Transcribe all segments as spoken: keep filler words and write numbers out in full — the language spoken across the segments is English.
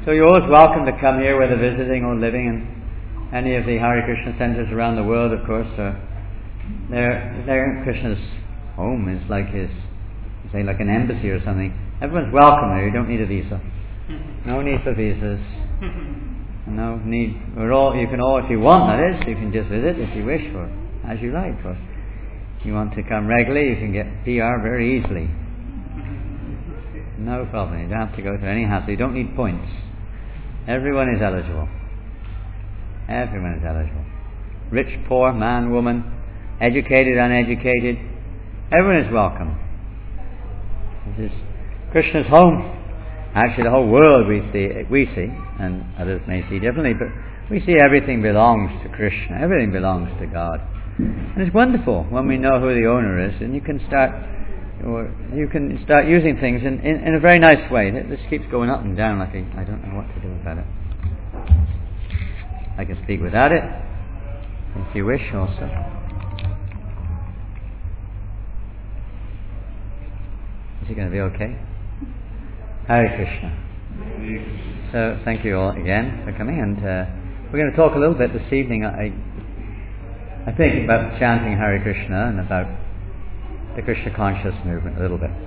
So you're always welcome to come here, whether visiting or living in any of the Hare Krishna centers around the world, of course. Uh, they're, they're Krishna's home is like his, say, like an embassy or something. Everyone's welcome there. You don't need a visa. No need for visas. No need. We're all. You can all, if you want, that is. You can just visit if you wish, or as you like. Or if you want to come regularly, you can get P R very easily. No problem. You don't have to go through any hassle. You don't need points. Everyone is eligible. Everyone is eligible. Rich, poor, man, woman, educated, uneducated. Everyone is welcome. This is Krishna's home. Actually, the whole world we see, we see, and others may see differently, but we see everything belongs to Krishna. Everything belongs to God. And it's wonderful when we know who the owner is, and you can start, or you can start using things in, in, in a very nice way. This keeps going up and down like a, I don't know what to do about it. I can speak without it, if you wish also. Is it going to be okay? Hare Krishna. So thank you all again for coming, and uh, we're going to talk a little bit this evening, I I think, about chanting Hare Krishna and about the Krishna conscious movement a little bit.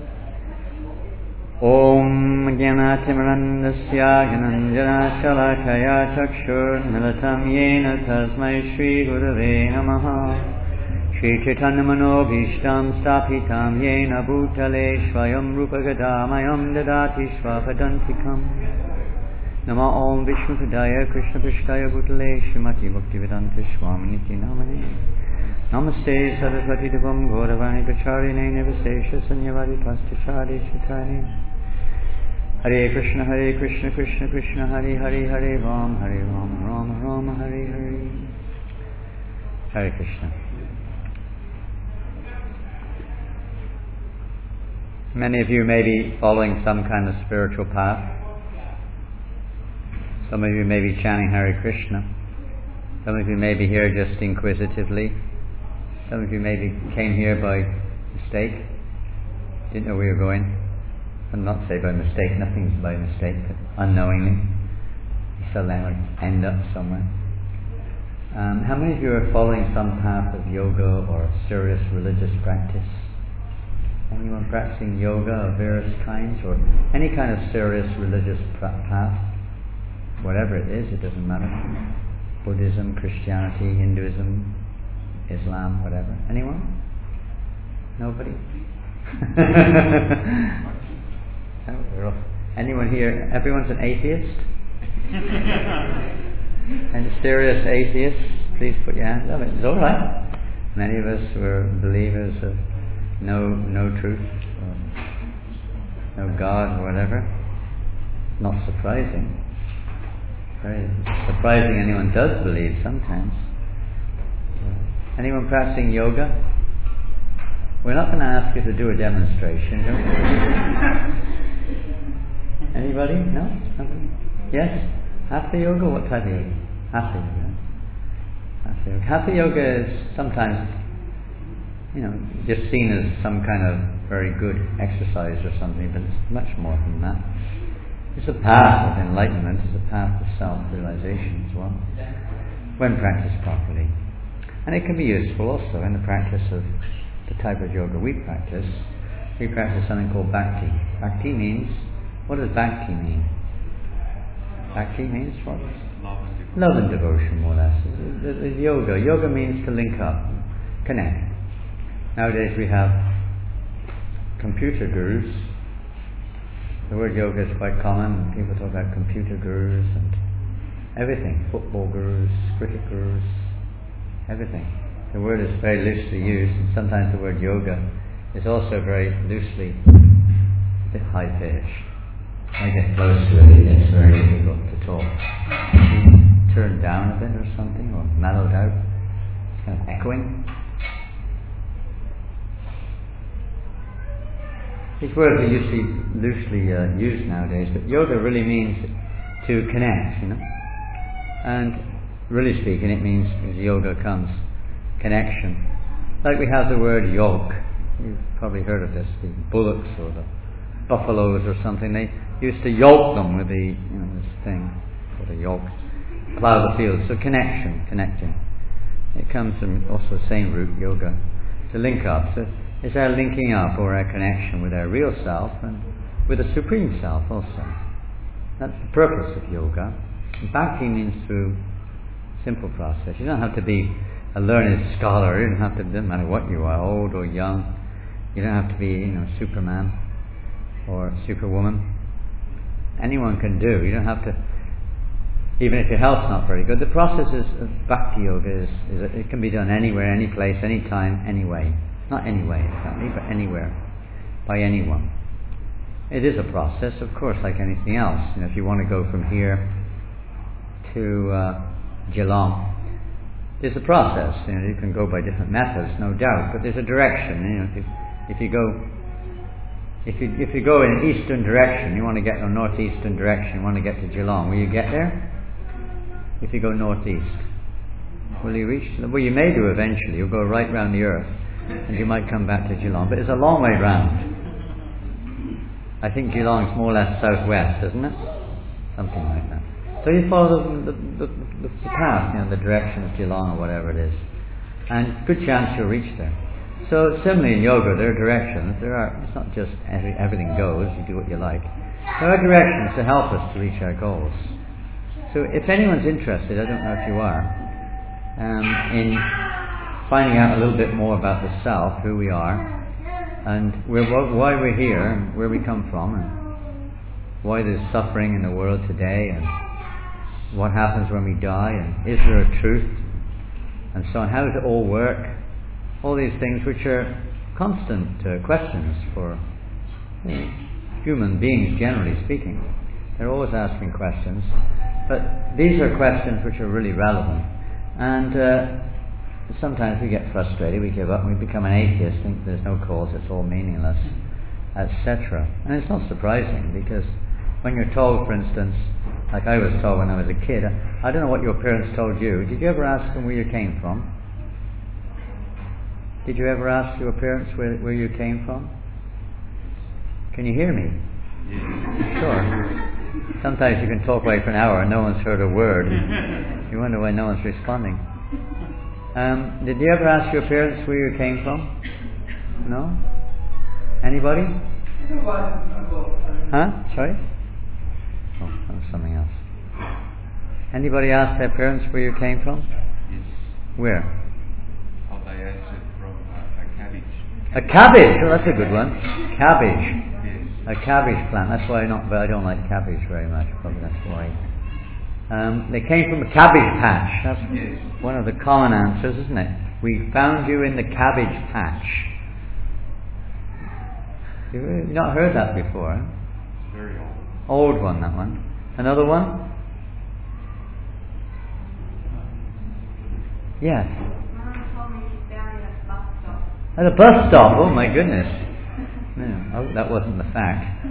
Om Jnana Timirandasya Jnananjana Shalakaya Chakshur Militam Yena Tasmai Shri Gurave Namaha Shri Chaitanya Manobhishtam Stapitam Yena Bhutale Swayam Rupagadhamayam Dadati Swapadantikam Nama Om Vishnu Padaya Krishna Prishtaya Bhutale Srimati Bhaktivedanta Swaminiti Namane Namaste Saraswati Devam Gauravani Pacharine Nivasesha Sanyavadi Pastachari Chitani Hare Krishna Hare Krishna Krishna Krishna Hare Hare Hare Ram Hare Ram Ram Ram Hare Hare Hare Krishna. Many of you may be following some kind of spiritual path. Some of you may be chanting Hare Krishna. Some of you may be here just inquisitively. Some of you maybe came here by mistake. Didn't know where you were going. I'll not say by mistake, nothing's by mistake, but unknowingly. You still end up somewhere. Um, how many of you are following some path of yoga or serious religious practice? Anyone practicing yoga of various kinds, or any kind of serious religious path? Whatever it is, it doesn't matter. Buddhism, Christianity, Hinduism, Islam, whatever. Anyone? Nobody? Anyone here? Everyone's an atheist? Any serious atheists? Please put your hands up. It's all right. Many of us were believers of no no truth, or no God, or whatever. Not surprising. Very surprising anyone does believe sometimes. Anyone practicing yoga? We're not going to ask you to do a demonstration, don't we? Anybody? No? Nobody? Yes? Hatha yoga? What type of yoga? Hatha yoga. Hatha yoga. Hatha yoga is sometimes, you know, just seen as some kind of very good exercise or something, but it's much more than that. It's a path of enlightenment, it's a path of self-realization as well, when practiced properly. And it can be useful also in the practice of the type of yoga we practice. We practice something called bhakti. Bhakti means, what does bhakti mean? Bhakti means what? Love and devotion, more or less. It's yoga. Yoga means to link up, connect. Nowadays we have computer gurus. The word yoga is quite common. People talk about computer gurus and everything. Football gurus, cricket gurus, everything. The word is very loosely used, and sometimes the word yoga is also very loosely, a bit high-pitched. I get close to it, it's very difficult to talk. Turned down a bit or something, or mellowed out. It's kind of echoing. These words are usually loosely uh, used nowadays, but yoga really means to connect, you know. And really speaking, it means, as yoga comes, connection. Like we have the word yoke. You've probably heard of this, the bullocks or the buffaloes or something. They used to yoke them with the, you know, this thing, with a yoke, plough the field. So connection, connecting. It comes from also the same root, yoga, to link up. So it's our linking up or our connection with our real self and with the Supreme Self also. That's the purpose of yoga. And Bhakti means through simple process. You don't have to be a learned scholar. You don't have to, it doesn't matter what you are, old or young. You don't have to be, you know, Superman or Superwoman. Anyone can do. You don't have to, even if your health's not very good. The process is, of Bhakti Yoga is, is it can be done anywhere, any place, any time, any way. Not any way, exactly, but anywhere, by anyone. It is a process, of course, like anything else. You know, if you want to go from here to uh, Geelong, there's a process. You know, you can go by different methods, no doubt, but there's a direction. You know, if you, if you go, if you if you go in an eastern direction, you want to get in a northeastern direction, you want to get to Geelong, will you get there? If you go northeast, will you reach? Well, you may do eventually. You'll go right round the earth, and you might come back to Geelong, but it's a long way round. I think Geelong's more or less southwest, isn't it? Something like that. So you follow the, the, the, the path, you know, the direction of Geelong or whatever it is. And good chance you'll reach there. So similarly in yoga, there are directions. There are, it's not just every, everything goes, you do what you like. There are directions to help us to reach our goals. So if anyone's interested, I don't know if you are, um, in finding out a little bit more about the self, who we are, and where, why we're here, and where we come from, and why there's suffering in the world today, and what happens when we die, and is there a truth, and so on. How does it all work? All these things which are constant uh, questions for you know, human beings, generally speaking. They're always asking questions, but these are questions which are really relevant, and uh, sometimes we get frustrated, we give up, and we become an atheist, think there's no cause, it's all meaningless, et cetera. And it's not surprising, because when you're told, for instance, like I was told when I was a kid, I don't know what your parents told you. Did you ever ask them where you came from? Did you ever ask your parents where, where you came from? Can you hear me? Yeah. Sure. Sometimes you can talk away for an hour and no one's heard a word. You wonder why no one's responding. Um, did you ever ask your parents where you came from? No? Anybody? Huh? Sorry? Oh, that was something else. Anybody ask their parents where you came from? Yes. Where? How I answered from uh, a cabbage. A cabbage? Oh, that's a good one. Cabbage. Yes. A cabbage plant. That's why I not. I don't like cabbage very much. Probably that's why. Um, they came from a cabbage patch. That's yes. one of the common answers, isn't it? We found you in the cabbage patch. You've not heard that before, huh? It's very old. Old one, that one. Another one? Yes. At a bus stop. Oh my goodness. No, oh, that wasn't the fact.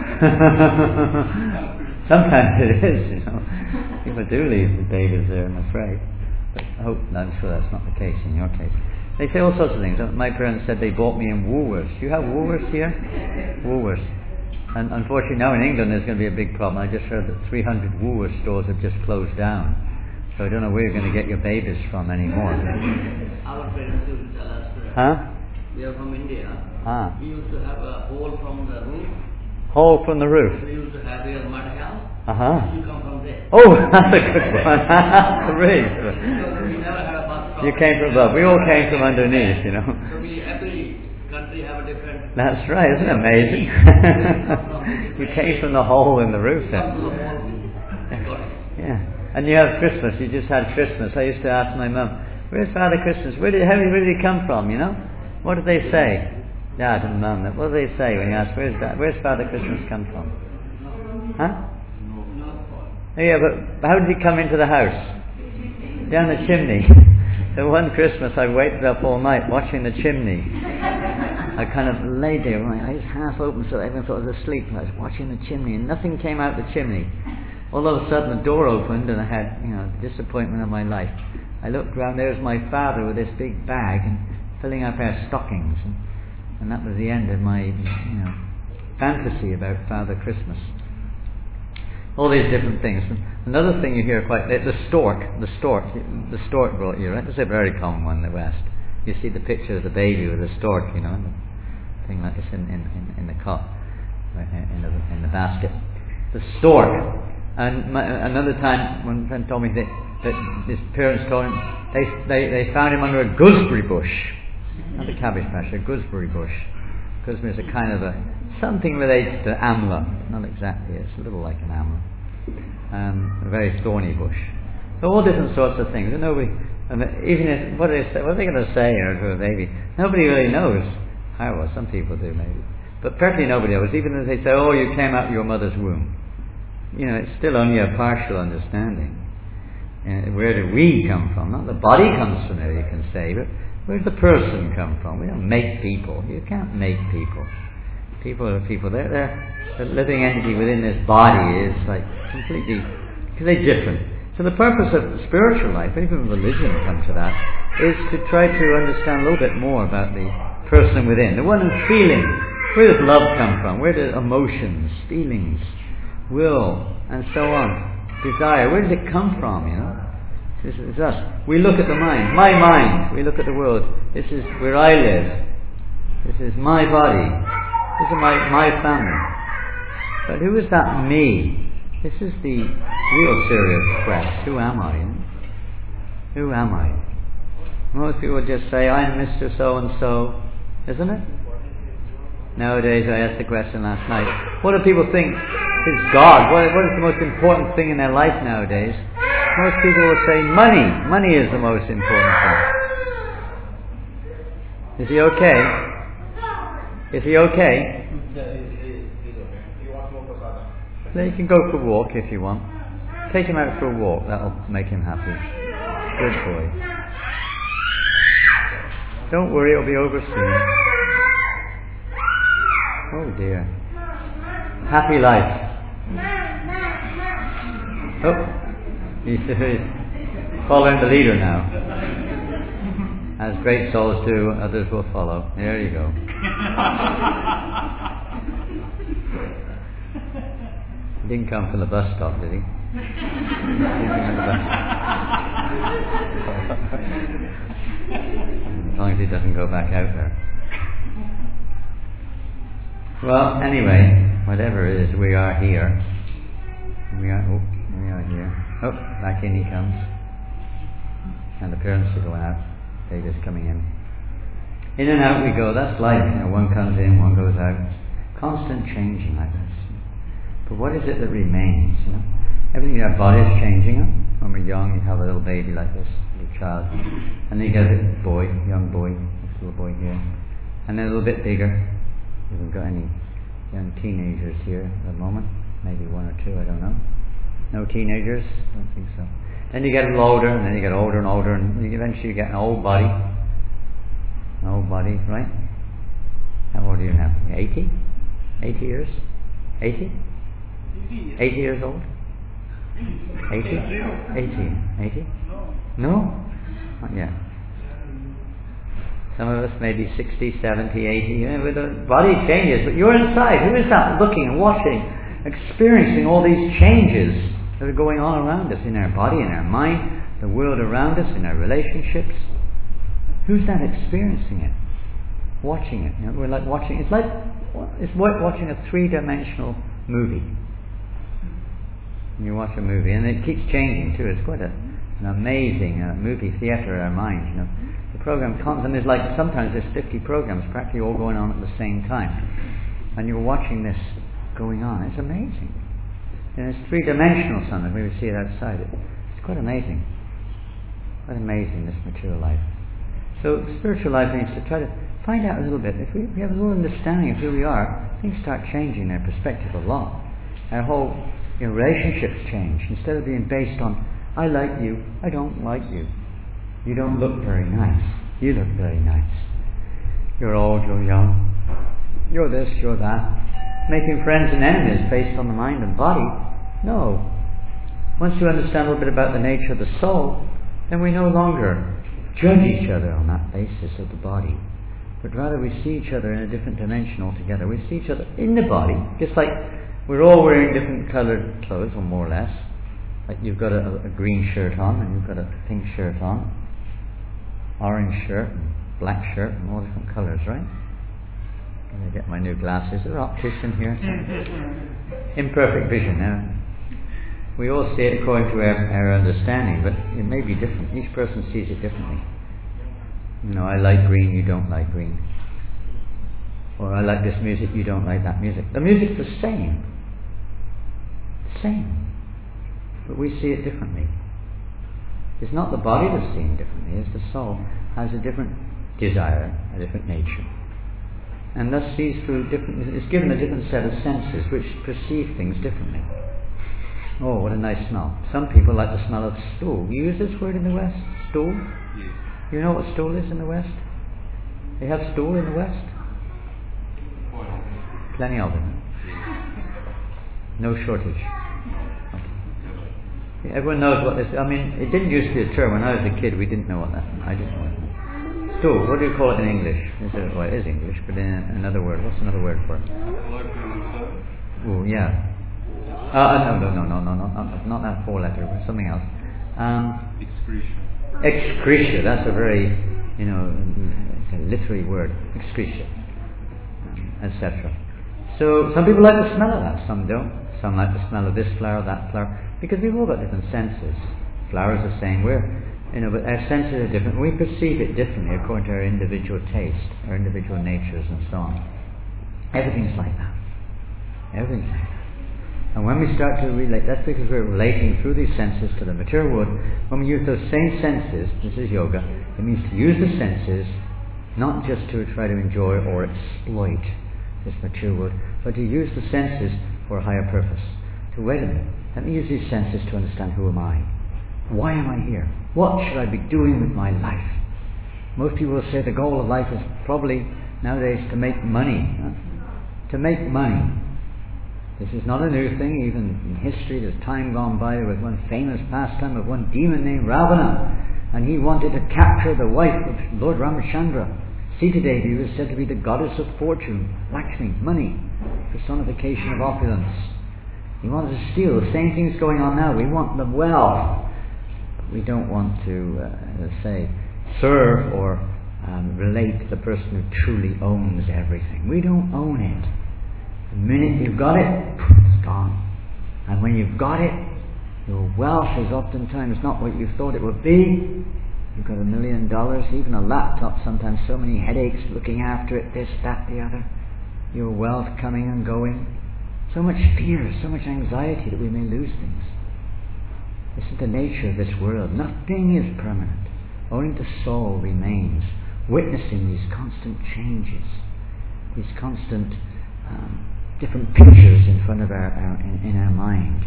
Sometimes it is, you know. People do leave the babies there, I'm afraid. But I hope, I'm sure that's not the case in your case. They say all sorts of things. My parents said they bought me in Woolworths. Do you have Woolworths here? Woolworths. And unfortunately now in England there's going to be a big problem. I just heard that three hundred Woolworths stores have just closed down. So I don't know where you're going to get your babies from anymore. Our parents used to tell us, uh, huh? we are from India. Ah. We used to have a hole from the roof. Hole from the roof? We used to have a mud house. Uh-huh. You come from there. Oh, that's a good one. Great. So we never had a bus stop. You came from above. We all came from underneath, you know. So we, every country have a different... That's right, isn't it amazing? You came from the hole in the roof then. Yeah. And you have Christmas, you just had Christmas. I used to ask my mum, where's Father Christmas? Where did, how, where did he come from, you know? What did they say? Dad and Mum, what do they say when you ask, where's that, where's Father Christmas come from? Huh? Yeah, but how did he come into the house? Down the chimney. So one Christmas I waited up all night watching the chimney. I kind of lay there with my eyes half open so everyone thought I was asleep. I was watching the chimney and nothing came out the chimney. All of a sudden the door opened and I had, you know, the disappointment of my life. I looked round, there was my father with this big bag and filling up our stockings. And, and that was the end of my, you know, fantasy about Father Christmas. All these different things. Another thing you hear quite, the stork, the stork, the stork brought you, right? It's a very common one in the West. You see the picture of the baby with the stork, you know, and the thing like this in, in, in, in the cup, in the, in the basket. The stork. And my, another time, one friend told me that, that his parents told him, they, they, they found him under a gooseberry bush. Not a cabbage patch, a gooseberry bush. Gooseberry is a kind of a, something related to amla. Not exactly, it's a little like an amla. Um, a very thorny bush. So all different sorts of things. And nobody, and even if, what are they, what are they going to say you know, to a baby? Nobody really knows. I well, some people do maybe. But practically nobody knows. Even if they say, oh, you came out of your mother's womb. You know, it's still only a partial understanding. Uh, where do we come from? Not the body comes from there, you can say, but where does the person come from? We don't make people. You can't make people. People are people. They're, they're, the living entity within this body is like completely, completely different. So the purpose of spiritual life, even religion comes to that, is to try to understand a little bit more about the person within. The one who's feeling. Where does love come from? Where do emotions, feelings, will, and so on, desire, where does it come from, you know? This is us. We look at the mind, my mind, we look at the world. This is where I live. This is my body. This is my, my family. But who is that me? This is the real serious quest. Who am I? You know? Who am I? Most people just say, I'm Mister So-and-so, isn't it? Nowadays, I asked the question last night, what do people think is God? What, what is the most important thing in their life nowadays? Most people will say money. Money is the most important thing. Is he okay? Is he okay? Then you can go for a walk if you want. Take him out for a walk. That'll make him happy. Good boy. Don't worry, it'll be over soon. Oh dear. Happy life. Oh. He's, he's following the leader now. As great souls do, others will follow. There you go. He didn't come from the bus stop, did he? As long as he doesn't go back out there. Well, anyway, whatever it is, we are here. We are, oh, we are here. Oh, back in he comes. And the parents are going out. They're just coming in. In and out we go. That's life. You know, one comes in, one goes out. Constant changing like this. But what is it that remains? You know, everything. Our body is changing. Huh? When we're young, you have a little baby like this, little child, and then you get a boy, young boy, this little boy here, and then a little bit bigger. We haven't got any young teenagers here at the moment. Maybe one or two, I don't know. No teenagers? I don't think so. Then you get a little older, and then you get older and older, and eventually you get an old body. An old body, right? How old are you now? eighty? eighty years? eighty? eighty years old? eighty? eighty? eighty? No? Not yet. Some of us maybe sixty, seventy, eighty, you know, the body changes, but you're inside. Who is that looking and watching, experiencing all these changes that are going on around us in our body, in our mind, the world around us, in our relationships? Who's that experiencing it? Watching it. You know, we're like watching, it's like, it's like watching a three-dimensional movie. And you watch a movie, and it keeps changing too. It's quite a, an amazing uh, movie theatre in our minds, you know. The program comes, and there's like, sometimes there's fifty programs practically all going on at the same time. And you're watching this going on. It's amazing. And it's three-dimensional something. We would see it outside it. It's quite amazing. Quite amazing, this material life. So spiritual life means to try to find out a little bit. If we, we have a little understanding of who we are, things start changing their perspective a lot. Our whole you know, relationships change. Instead of being based on, I like you, I don't like you. You don't look very nice. You look very nice. You're old, you're young. You're this, you're that. Making friends and enemies based on the mind and body. No. Once you understand a little bit about the nature of the soul, then we no longer judge each other on that basis of the body. But rather we see each other in a different dimension altogether. We see each other in the body, just like we're all wearing different coloured clothes, or more or less. Like you've got a, a green shirt on, and you've got a pink shirt on, orange shirt, and black shirt, and all different colours, right? I get my new glasses. Is there an optician here? Imperfect vision. Now, we all see it according to our, our understanding, but it may be different. Each person sees it differently. You know, I like green, you don't like green. Or I like this music, you don't like that music. The music's the same. The same. But we see it differently. It's not the body that's seen differently, it's the soul has a different desire, a different nature. And thus sees through different, it's given a different set of senses which perceive things differently. Oh, what a nice smell. Some people like the smell of stool. You use this word in the West? Stool? Yes. You know what stool is in the West? They have stool in the West? Well, Plenty of them. No shortage. Okay. Everyone knows what this, I mean, it didn't used to be a term. When I was a kid, we didn't know what that meant. I didn't know what it meant. Stool, what do you call it in English? Is it, well, it is English, but in another word. What's another word for it? Oh, yeah. Uh, no, no, no, no, no, no, not, not that four letter, but something else. Um, excretion. Excretia, that's a very, you know, it's a literary word. Excretia, um, et cetera. So some people like the smell of that, some don't. Some like the smell of this flower, that flower, because we've all got different senses. Flowers are the same. We're, you know, but our senses are different. We perceive it differently according to our individual taste, our individual natures, and so on. Everything's like that. Everything's like that. And when we start to relate, that's because we're relating through these senses to the material world. When we use those same senses, this is yoga, it means to use the senses not just to try to enjoy or exploit this material world, but to use the senses for a higher purpose. To wait a minute, let me use these senses to understand who am I? Why am I here? What should I be doing with my life? Most people will say the goal of life is probably nowadays to make money. Huh? To make money. This is not a new thing. Even in history there's time gone by. There was one famous pastime of one demon named Ravana, and he wanted to capture the wife of Lord Ramachandra. Sita Devi was said to be the goddess of fortune, Lakshmi, money, personification of opulence. He wanted to steal. The same thing's going on now. We want the wealth, but we don't want to, uh, say, serve or um, relate to the person who truly owns everything. We don't own it. The minute you've got it, it's gone. And when you've got it, your wealth is oftentimes not what you thought it would be. You've got a million dollars, even a laptop, sometimes so many headaches looking after it, this, that, the other. Your wealth coming and going. So much fear, so much anxiety that we may lose things. This is the nature of this world. Nothing is permanent. Only the soul remains, witnessing these constant changes, these constant um, different pictures in front of our, our in, in our mind.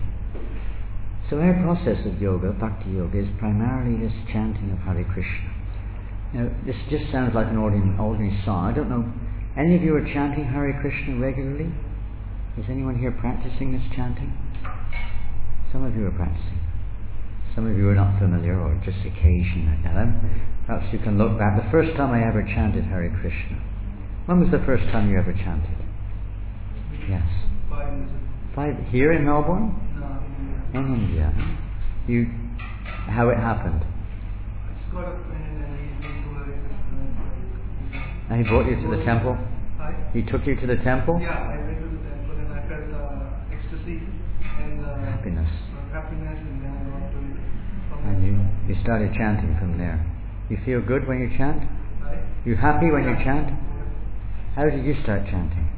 So our process of yoga, Bhakti Yoga, is primarily this chanting of Hare Krishna. Now, this just sounds like an ordinary, ordinary song. I don't know, any of you are chanting Hare Krishna regularly? Is anyone here practicing this chanting? Some of you are practicing. Some of you are not familiar, or just occasion like that. Perhaps you can look back. The first time I ever chanted Hare Krishna. When was the first time you ever chanted? Yes. Five years ago. Five, here in Melbourne? No, In India. You, how it happened? I just got a friend and he came to Hare Krishna. And he brought you to the temple? Hi? He took you to the temple? Yeah, I went to the temple and I felt uh, ecstasy and uh, Happiness. uh, happiness, and then I got to it. From And you, you started chanting from there. You feel good when you chant? Hi? You happy when you chant? How did you start chanting?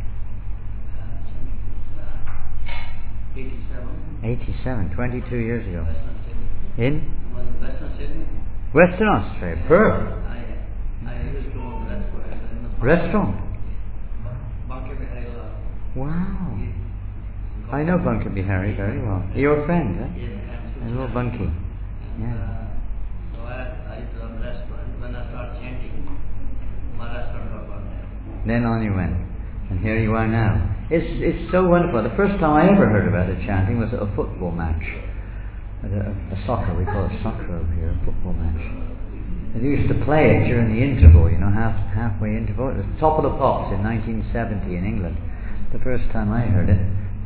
eighty-seven. eighty-seven, twenty-two years ago. Western Sydney. In Was in Western Sydney. Western Australia. Perth. I, I used to own the restaurant. in the Restaurant. Bunker Bihari. Wow. I know Bunker Bihari very well. You're a friend, eh? Yes, I know Bunky. And, Yeah. uh, so I, I used to run the restaurant. When I started chanting, my restaurant got burned down. Then on you went. And here you are now. It's it's so wonderful. The first time I ever heard about the chanting was at a football match. At a, a soccer, we call it soccer over here, a football match. And they used to play it during the interval, you know, half halfway interval. It was Top of the Pops in nineteen seventy in England. The first time I heard it.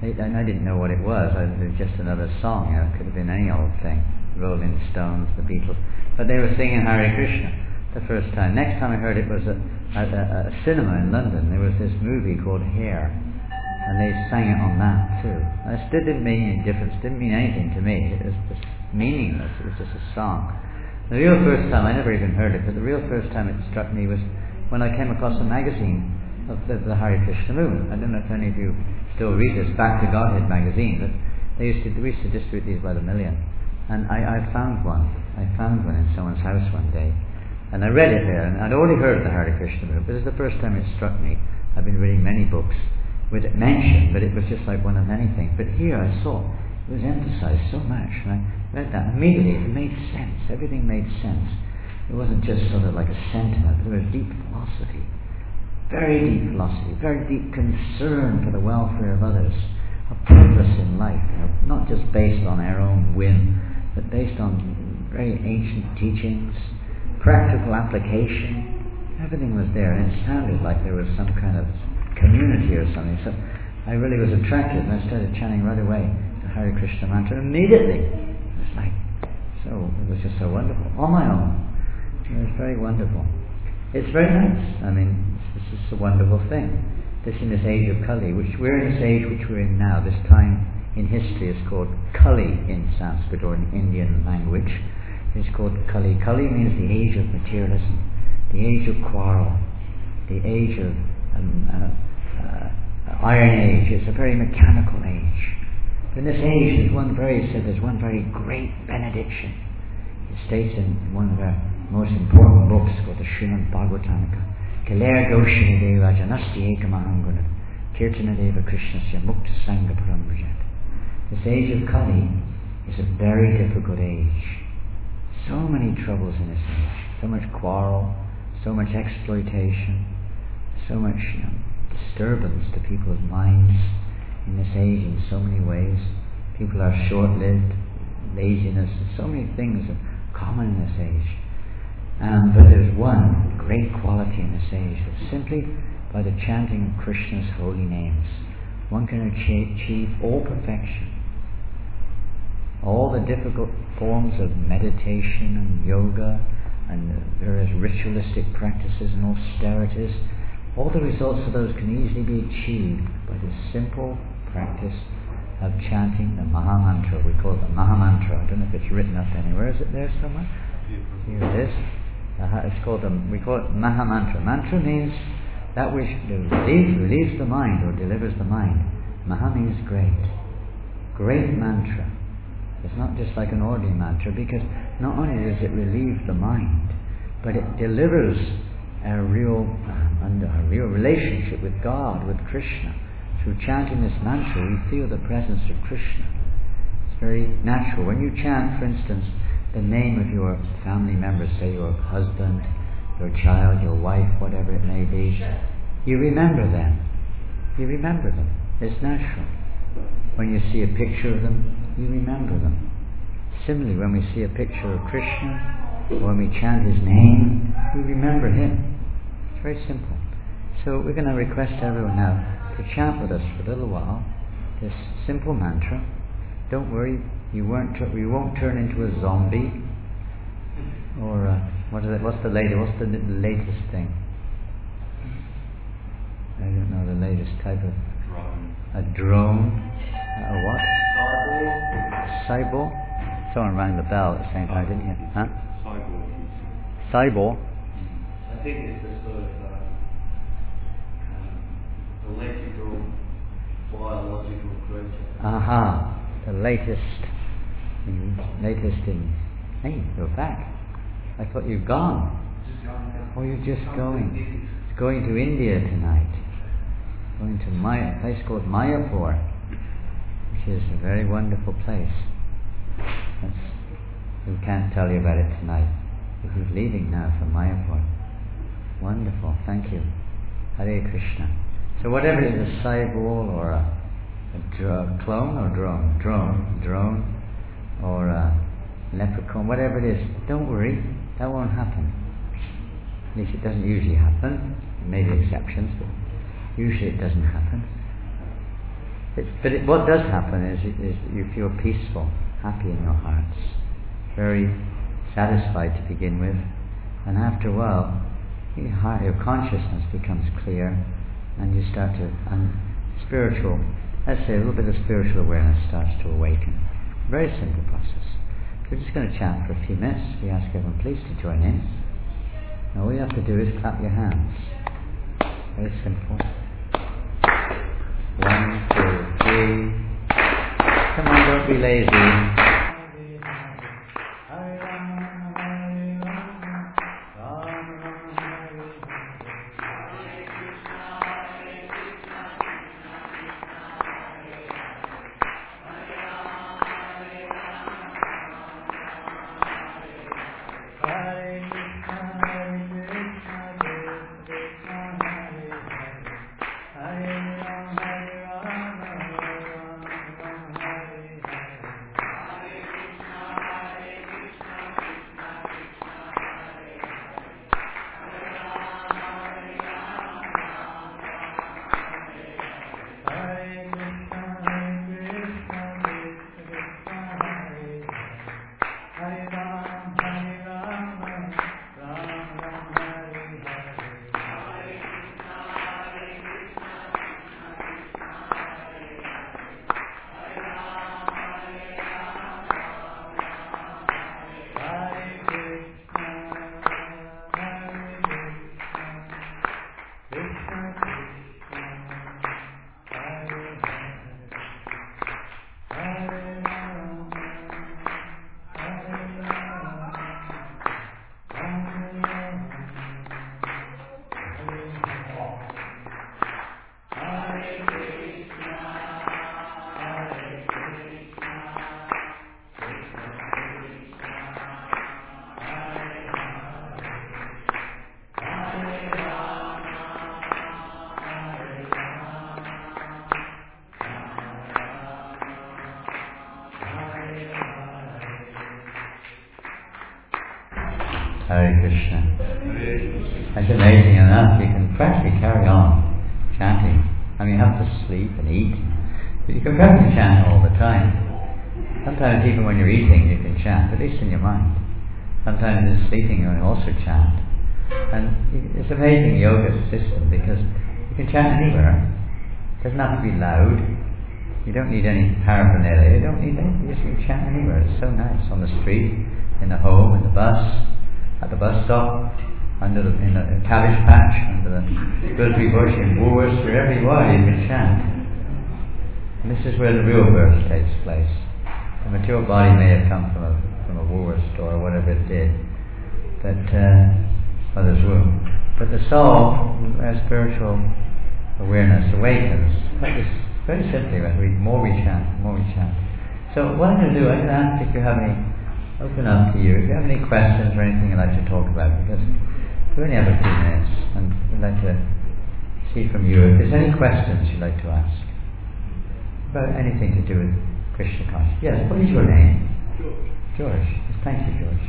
It, and I didn't know what it was. I, it was just another song. You know, it could have been any old thing. Rolling Stones, the Beatles. But they were singing Hare Krishna the first time. Next time I heard it was at a, a, a cinema in London. There was this movie called Hair, and they sang it on that too. And it still didn't make any difference. Didn't mean anything to me. It was just meaningless. It was just a song. The real first time, I never even heard it, but the real first time it struck me was when I came across a magazine of the, the Hare Krishna movement. I don't know if any of you still read this, Back to Godhead magazine, but they used to, we used to distribute these by the million. And I, I found one. I found one in someone's house one day. And I read it there, and I'd already heard of the Hare Krishna movement, but it was the first time it struck me. I've been reading many books with it mentioned, but it was just like one of many things. But here I saw it was emphasized so much, and I read that. Immediately it made sense. Everything made sense. It wasn't just sort of like a sentiment, but there was deep philosophy. Very deep philosophy, very deep concern for the welfare of others, a purpose in life, you know, not just based on our own whim, but based on very ancient teachings, practical application. Everything was there, and it sounded like there was some kind of community or something. So I really was attracted, and I started chanting right away the Hare Krishna mantra immediately. It was like, so, it was just so wonderful. On my own. It was very wonderful. It's very nice. I mean, it's just a wonderful thing. This in this age of Kali, which we're in this age which we're in now, this time in history is called Kali in Sanskrit or in Indian language. It's called Kali. Kali means the age of materialism, the age of quarrel, the age of um, uh, uh, Iron Age. It's a very mechanical age. In this age, there's one very said there's one very great benediction. It states in one of the most important books called the Srimad Bhagavatamika. Kaler Goshini Deva Janasti Ekamahanguna Kirtana Deva Krishnasya Mukta Sangha Parambrajat. This age of Kali is a very difficult age. So many troubles in this age. So much quarrel, so much exploitation, so much you know, disturbance to people's minds in this age in so many ways. People are short-lived, laziness, and so many things are common in this age. Um, but there's one great quality in this age that simply by the chanting of Krishna's holy names one can achieve, achieve all perfection. All the difficult forms of meditation and yoga and various ritualistic practices and austerities, all the results of those can easily be achieved by this simple practice of chanting the Maha Mantra. We call it the Maha Mantra. I don't know if it's written up anywhere. Is it there somewhere? Here it is. Uh, it's called the, we call it Maha Mantra. Mantra means that which relieves, relieves the mind or delivers the mind. Maha means great. Great mantra. It's not just like an ordinary mantra, because not only does it relieve the mind, but it delivers a real, um, under a real relationship with God, with Krishna. Through chanting this mantra, we feel the presence of Krishna. It's very natural. When you chant, for instance, the name of your family members, say your husband, your child, your wife, whatever it may be, you remember them. You remember them. It's natural. When you see a picture of them, you remember them. Similarly, when we see a picture of Krishna, or when we chant his name, we remember him. It's very simple. So we're going to request everyone now to chant with us for a little while this simple mantra. Don't worry, you won't tu- you won't turn into a zombie, or uh, what is it? What's the latest? What's the, the latest thing? I don't know the latest type of Drone. a drone. A what? Cyborg. Someone rang the bell at the same time, didn't you? Huh? Cyborg. Cyborg. I think it's the sort of uh, um, electrical, biological creature. Aha. The latest. The latest in. Hey, you're back. I thought you'd gone. Oh, you're just going. It's going to India tonight. Going to Maya, a place called Mayapur, which is a very wonderful place. That's, we can't tell you about it tonight. He's leaving now for Mayapur. Wonderful, thank you. Hare Krishna. So whatever it is, a cyborg or a, a dr- clone or drone, drone, drone, or a leprechaun, whatever it is, don't worry, that won't happen. At least it doesn't usually happen. There may be exceptions, but usually it doesn't happen. It's, but it, what does happen is, is you feel peaceful, happy in your hearts, very satisfied to begin with, and after a while, your, heart, your consciousness becomes clear, and you start to, and spiritual, let's say a little bit of spiritual awareness starts to awaken. Very simple process. We're just going to chant for a few minutes. We ask everyone please to join in. And all you have to do is clap your hands. Very simple. One, two, three. Come on, don't be lazy. Hare Krishna. It's amazing enough, you can practically carry on chanting. I mean, you have to sleep and eat, but you can practically chant all the time. Sometimes even when you're eating you can chant, at least in your mind. Sometimes in sleeping you can also chant. And it's amazing yoga system because you can chant anywhere. It doesn't have to be loud. You don't need any paraphernalia, you don't need anything, you just can chant anywhere. It's so nice. On the street, in the home, in the bus, at the bus stop, under the, in the cabbage patch, under the gooseberry bush, in Woolworths, wherever you are, you can chant. And this is where the real birth takes place. The material body may have come from a from a Woolworths store or whatever it did, but uh, mother's womb. But the soul, our spiritual awareness awakens. Quite this, very simply, when we more we chant, more we chant. So what I'm going to do, I'm going to ask if you have any. Open up to you. If you have any questions or anything you'd like to talk about, because we only have a few minutes and we'd like to see from you if there's any questions you'd like to ask about anything to do with Krishna consciousness. Yes, what is your name? George. George. Yes, thank you, George.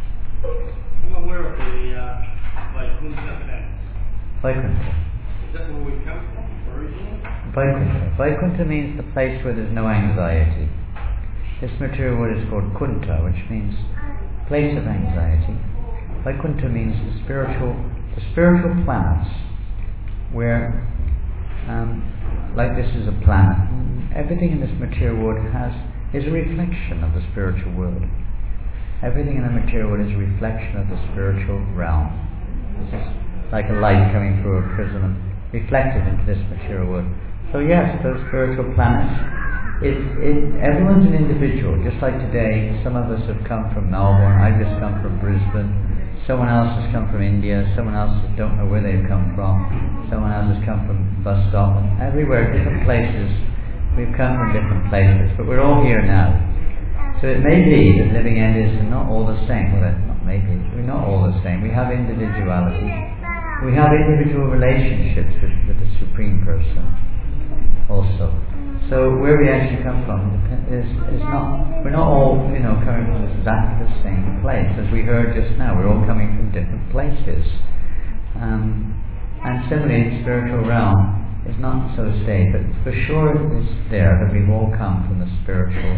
I'm aware of the uh, Vaikuntha event. Vaikuntha. Is that where we come from originally? Vaikuntha. Vaikuntha means the place where there's no anxiety. This material word is called Kunta, which means place of anxiety. Vaikuntha means the spiritual, the spiritual planets, where, um, like this is a planet, everything in this material world has is a reflection of the spiritual world. Everything in the material world is a reflection of the spiritual realm. This is like a light coming through a prism, reflected into this material world. So yes, those spiritual planets. It, it, everyone's an individual, just like today. Some of us have come from Melbourne, I've just come from Brisbane, someone else has come from India, someone else don't know where they've come from, someone else has come from bus stop, and everywhere, different places. We've come from different places, but we're all here now. So it may be that living entities are not all the same. Well, not maybe, we're not all the same. We have individuality. We have individual relationships with, with the Supreme Person also. So where we actually come from is, is not, we're not all, you know, coming from exactly the same place. As we heard just now, we're all coming from different places. Um, and similarly in the spiritual realm, is not so stated, but for sure it's there that we've all come from the spiritual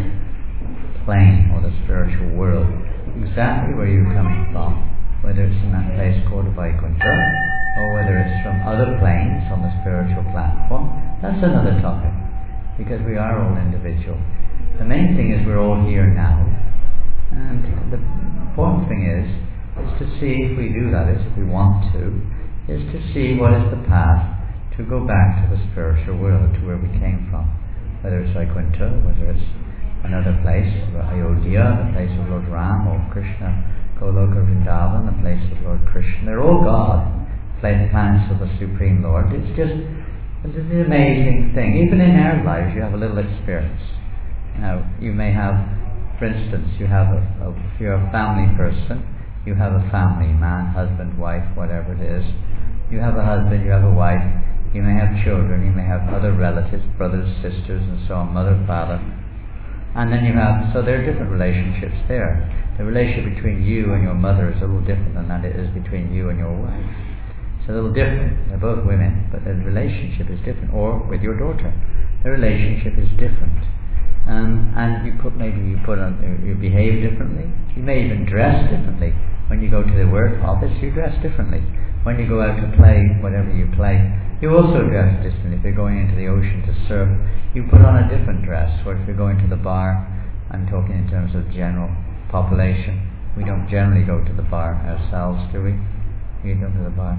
plane or the spiritual world. Exactly where you're coming from, whether it's in that place called Vaikuntha, or whether it's from other planes on the spiritual platform, that's another topic, because we are all individual. The main thing is we're all here now, and the important thing is, is to see, if we do that, is if we want to, is to see what is the path to go back to the spiritual world, to where we came from. Whether it's Vaikuntha, whether it's another place, Ayodhya, the place of Lord Ram, or Krishna, Goloka Vrindavan, the place of Lord Krishna. They're all God, planets of the Supreme Lord. It's just it's an amazing thing. Even in our lives, you have a little experience. Now, you may have, for instance, you have a, a if you're a family person, you have a family, man, husband, wife, whatever it is. You have a husband, you have a wife, you may have children, you may have other relatives, brothers, sisters, and so on, mother, father. And then you have, so there are different relationships there. The relationship between you and your mother is a little different than that it is between you and your wife. It's a little different. They're both women, but the relationship is different. Or with your daughter, the relationship is different. Um, and you put maybe you put on you behave differently. You may even dress differently. When you go to the work office, you dress differently. When you go out to play, whatever you play, you also dress differently. If you're going into the ocean to surf, you put on a different dress. Or if you're going to the bar, I'm talking in terms of general population. We don't generally go to the bar ourselves, do we? We go to the bar,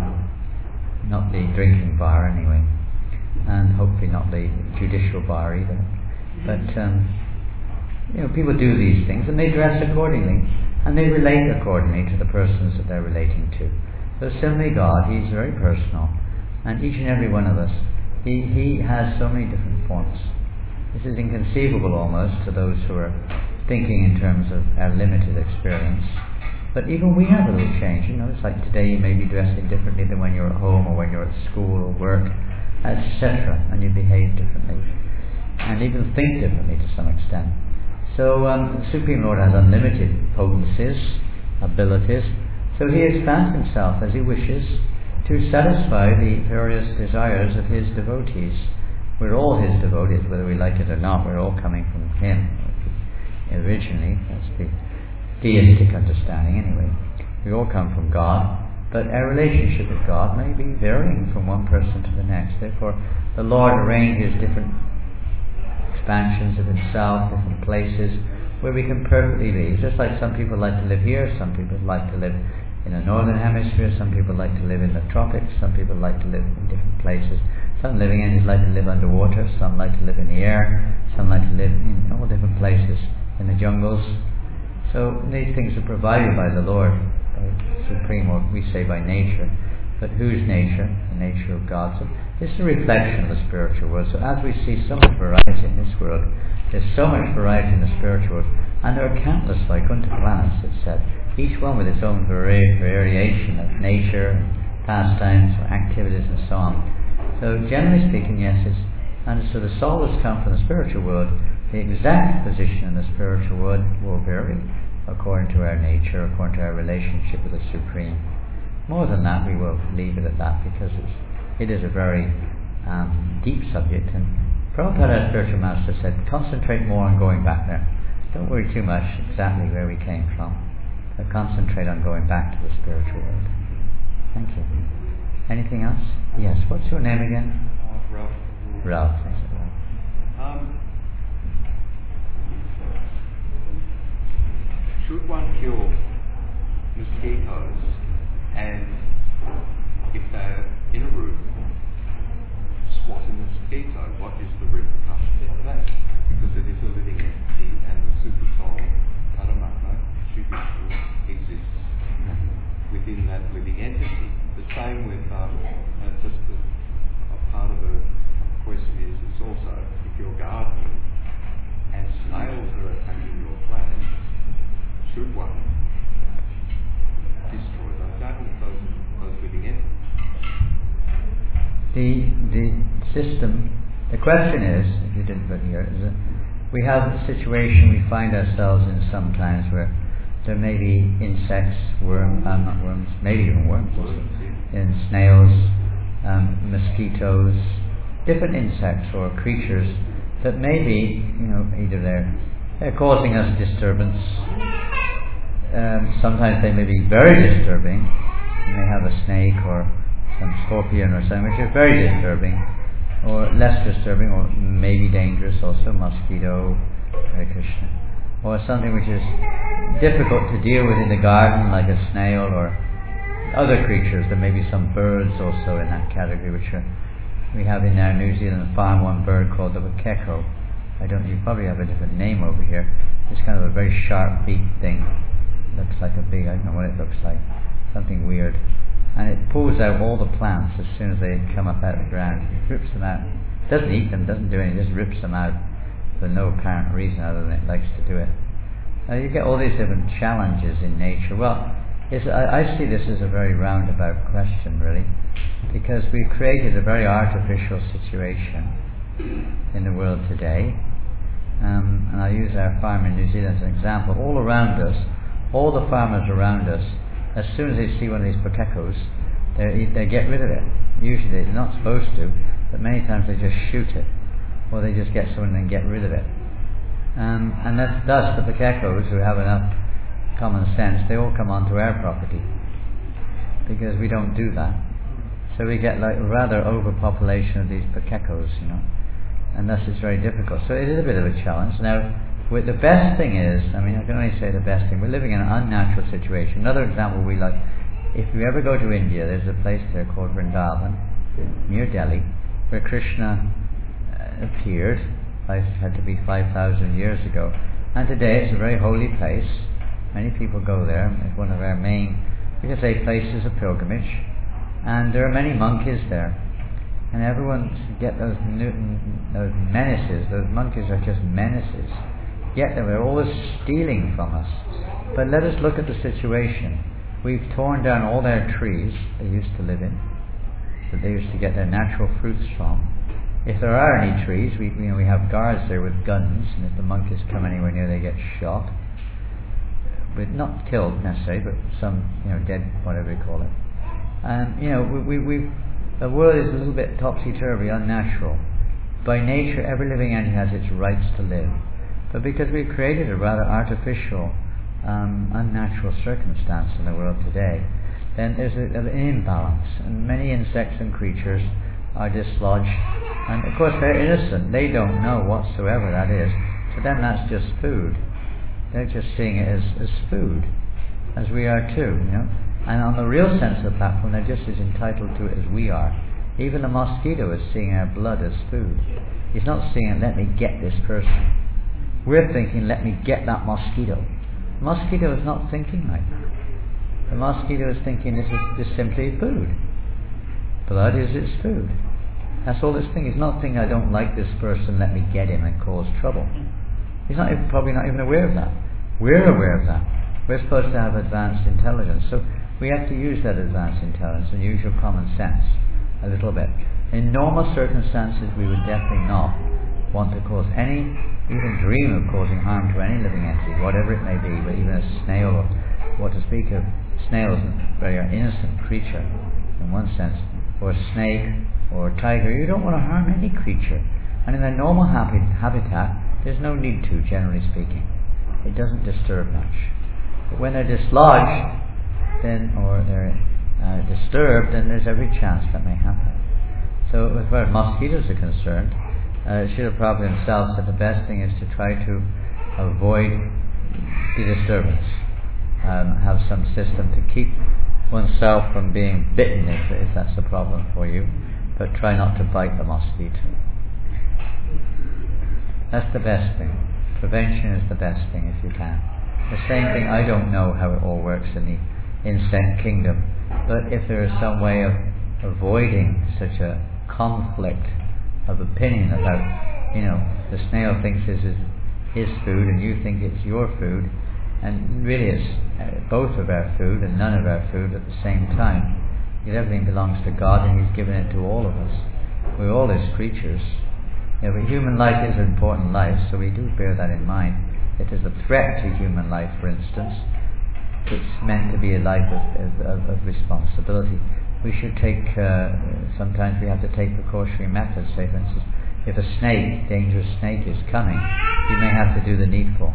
not the drinking bar anyway, and hopefully not the judicial bar either. But um, you know, people do these things and they dress accordingly, and they relate accordingly to the persons that they're relating to. So similarly, God, He's very personal, and each and every one of us, He He has so many different forms. This is inconceivable almost to those who are thinking in terms of our limited experience. But even we have a little change. You know, it's like today you may be dressing differently than when you're at home or when you're at school or work, et cetera, and you behave differently, and even think differently to some extent. So um, the Supreme Lord has unlimited potencies, abilities, so He expands Himself as He wishes to satisfy the various desires of His devotees. We're all His devotees, whether we like it or not. We're all coming from Him originally. That's the deistic understanding anyway. We all come from God, but our relationship with God may be varying from one person to the next. Therefore, the Lord arranges different expansions of Himself, different places where we can perfectly be. It's just like some people like to live here, some people like to live in the northern hemisphere, some people like to live in the tropics, some people like to live in different places. Some living entities like to live underwater, some like to live in the air, some like to live in all different places, in the jungles. So these things are provided by the Lord, by Supreme, or we say by nature. But whose nature? The nature of God. So this is a reflection of the spiritual world. So as we see so much variety in this world, there's so much variety in the spiritual world, and there are countless Vaikuntha planets, it's said, each one with its own vari- variation of nature, pastimes, activities, and so on. So generally speaking, yes, it's, and so the soul has come from the spiritual world. The exact position in the spiritual world will vary according to our nature, according to our relationship with the Supreme. More than that, we will leave it at that, because it's, it is a very um, deep subject. And Prabhupada, our spiritual master, said, concentrate more on going back there. Don't worry too much exactly where we came from, but concentrate on going back to the spiritual world. Thank you. Anything else? Yes. What's your name again? Uh, Ralph. Ralph. Thanks a lot. Um, should one kill mosquitoes, and if they're in a room, swat a mosquito, what is the repercussion of that? Because it is a living entity, and the super soul, Paramatma, Shri-Vishnu, exists within that living entity. The same with, um, uh, just a, a part of a question is, is also, if you're gardening and snails are attacking your plants, should one destroy those gardens, those, those living entities? The, the system, the question is, if you didn't put here, is that we have a situation we find ourselves in sometimes where there may be insects, worms, uh, not worms, maybe even worms, also, in snails, um, mosquitoes, different insects or creatures that may be, you know, either they're, they're causing us disturbance. Um, sometimes they may be very disturbing. You may have a snake or some scorpion or something which is very disturbing, or less disturbing, or maybe dangerous also, mosquito, Hare Krishna, or something which is difficult to deal with in the garden, like a snail or other creatures. There may be some birds also in that category, which are, we have in our New Zealand farm one bird called the wakeko. I don't, you probably have a different name over here. It's kind of a very sharp beaked thing. Looks like a big, I don't know what it looks like, something weird. And it pulls out all the plants as soon as they come up out of the ground. It rips them out. Doesn't eat them, doesn't do anything, just rips them out for no apparent reason other than it likes to do it. Now you get all these different challenges in nature. Well, it's, I, I see this as a very roundabout question, really, because we've created a very artificial situation in the world today. Um, and I use our farm in New Zealand as an example. All around us, all the farmers around us, as soon as they see one of these wakekos, they they get rid of it. Usually they're not supposed to, but many times they just shoot it, or they just get someone and get rid of it. Um, and that's, thus the wakekos, who have enough common sense, they all come onto our property, because we don't do that. So we get like rather overpopulation of these wakekos, you know, and thus it's very difficult. So it is a bit of a challenge. Now, with the best thing is, I mean, I can only say the best thing, we're living in an unnatural situation. Another example we like, if you ever go to India, there's a place there called Vrindavan, near Delhi, where Krishna uh, appeared. Life had to be five thousand years ago. And today it's a very holy place. Many people go there. It's one of our main, we can say, places of pilgrimage. And there are many monkeys there. And everyone get those, those menaces. Those monkeys are just menaces. Yet they're always stealing from us. But let us look at the situation. We've torn down all their trees they used to live in, that they used to get their natural fruits from. If there are any trees, we you know we have guards there with guns, and if the monkeys come anywhere near, they get shot. But not killed necessarily, but some you know dead, whatever you call it. And you know we we we the world is a little bit topsy-turvy, unnatural. By nature, every living entity has its rights to live. But because we've created a rather artificial, um, unnatural circumstance in the world today, then there's a, an imbalance, and many insects and creatures are dislodged. And of course they're innocent, they don't know whatsoever that is. To them that's just food. They're just seeing it as, as food, as we are too, you know. And on the real sense of the platform, they're just as entitled to it as we are. Even the mosquito is seeing our blood as food. He's not seeing, let me get this person. We're thinking, let me get that mosquito. The mosquito is not thinking like that. The mosquito is thinking, this is just simply food. Blood is its food. That's all it's thinking. It's not thinking, I don't like this person, let me get him and cause trouble. He's not even, probably not even aware of that. We're aware of that. We're supposed to have advanced intelligence. So we have to use that advanced intelligence and use your common sense a little bit. In normal circumstances, we would definitely not want to cause any, even dream of causing harm to any living entity, whatever it may be, but even a snail, or what to speak of, snails is a very innocent creature in one sense, or a snake, or a tiger. You don't want to harm any creature. And in their normal habi- habitat, there's no need to, generally speaking. It doesn't disturb much. But when they're dislodged, then, or they're uh, disturbed, then there's every chance that may happen. So as far as mosquitoes are concerned, Uh, Srila Prabhupada himself said the best thing is to try to avoid the disturbance. Um, have some system to keep oneself from being bitten if, if that's a problem for you, but try not to bite the mosquito. That's the best thing. Prevention is the best thing if you can. The same thing, I don't know how it all works in the insect kingdom, but if there is some way of avoiding such a conflict of opinion about, you know, the snail thinks this is his food and you think it's your food, and really it's uh, both of our food and none of our food at the same time. Because everything belongs to God and He's given it to all of us. We're all His creatures. Yeah, but human life is an important life, so we do bear that in mind. If there's a threat to human life, for instance, it's meant to be a life of, of, of responsibility. we should take, uh, sometimes we have to take precautionary methods. Say, for instance, if a snake, dangerous snake is coming, you may have to do the needful.